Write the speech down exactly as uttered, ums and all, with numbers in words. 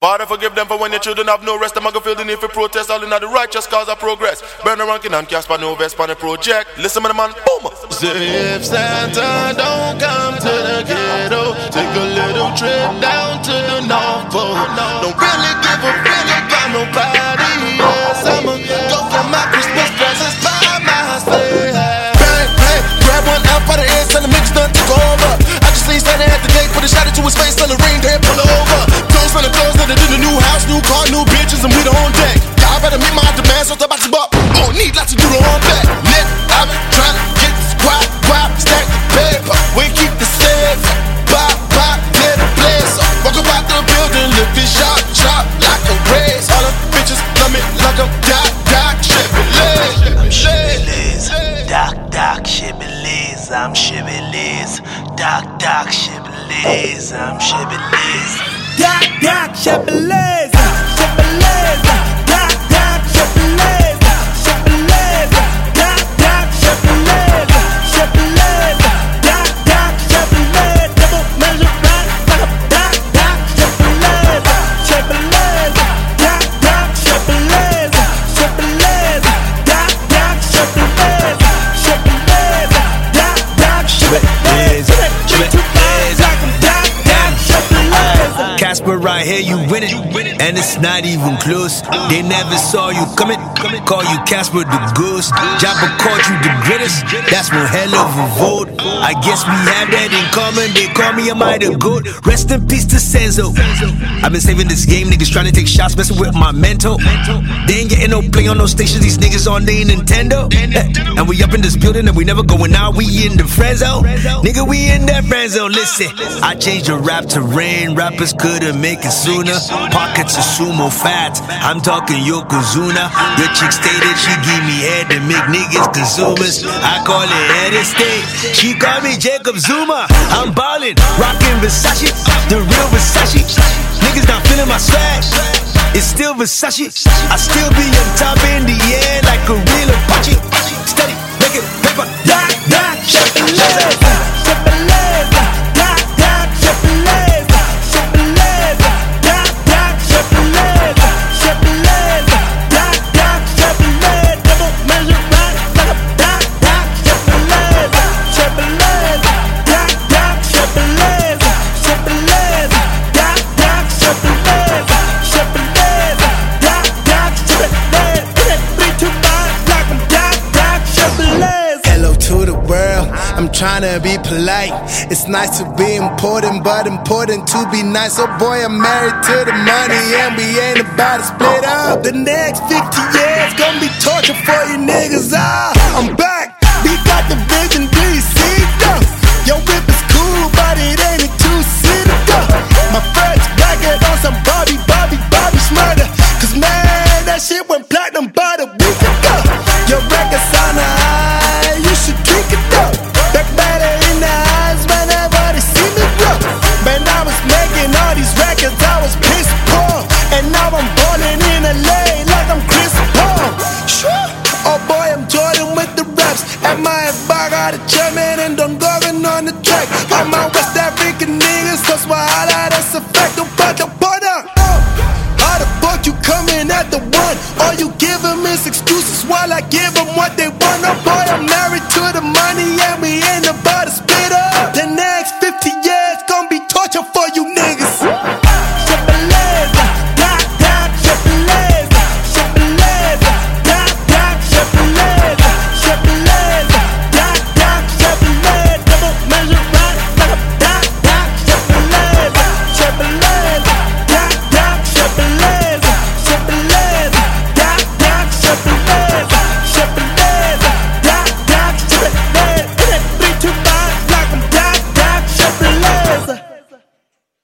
Father, forgive them for when your children have no rest. I'm gonna feel the need for protest, all in the righteous cause of progress. Burn the ranking and Casper no vest on the project. Listen to the man, boom. Say if Santa don't come to the ghetto, take a little trip down to the North Pole. Don't really give a really about nobody. Yes, I'ma go for my Christmas presents by myself. Bang, bang, grab one out for the air, tell the mix done took over. I just lean standing at the gate, put a shot into his face, tell the ring, then pull over. Close on the clothes, that in the new house, new car, new bitches, and we the on deck. Y'all better meet my demands, so the box up. Oh, need lots to do the on back. Lit, I've been trying to get this guap, guap, stack the paper. We keep the safe, bop, bop, get the place. Walk about the building, lift it shop, shop like a race. All the bitches love me like I'm Doc, Doc, Chevy Liz. Doc, Doc, Chevy Liz. I'm Chevy Liz. Doc, Doc, Chevy Liz. I'm Chevy Liz. Doc, Doc, Chevy Liz. Chevy Liz. Doc, Doc, Chevy Liz. Chevy Liz. Doc, Doc, Chevy Liz. Chevy Liz. Doc, Doc, Chevy Liz. Double measure right like a Doc, Doc, Chevy Liz. Chevy Liz. Doc, Doc, Chevy Liz. Chevy Liz. Doc, Doc, Chevy Liz. Chevy Liz. Doc, Doc, Chevy Liz. Chevy Liz. Doc, Doc, Chevy Liz. Casper right here, you win it, and it's not even close. They never saw you coming, call you Casper the Ghost. Jabba called you the greatest, that's one hell of a vote. I guess we have that in common, they call me a mighty goat. Rest in peace to Senzo. I've been saving this game, niggas trying to take shots, messing with my mental. They ain't getting no play on no stations, these niggas on they Nintendo. And we up in this building and we never going out, we in the friend zone. Nigga, we in that friend zone, listen. I changed the rap to rain, rappers couldn't make it sooner. Pockets of sumo fat, I'm talking Yokozuna. Your chick stated she give me head to make niggas consumers. I call it head of state, she call me Jacob Zuma. I'm ballin', rockin' Versace, the real Versace. Niggas not feeling my swag, it's still Versace. I still be on top in the air like a real Apache. Steady, make it paper. Doc, Doc, Chevy Liz. Chevy Liz. Doc, Doc, Chevy Liz. Chevy Liz. Doc, Doc, Chevy Liz. Chevy Liz. Doc, Doc, Chevy Liz. Double measure right like a Doc, Doc, Chevy Liz. Chevy Liz. Doc, Doc, Chevy Liz. Chevy Liz. Doc, Doc, Chevy Liz. Chevy Liz. Doc, Doc, Chevy Liz. Hit it three two five like I'm Doc, Doc, Chevy Liz. Hello to the world, I'm trying to be polite. It's nice to be important, but important to be nice. Oh boy, I'm married to the money and we ain't about to split up. The next fifty years gonna be torture for you niggas. Ah, I'm back.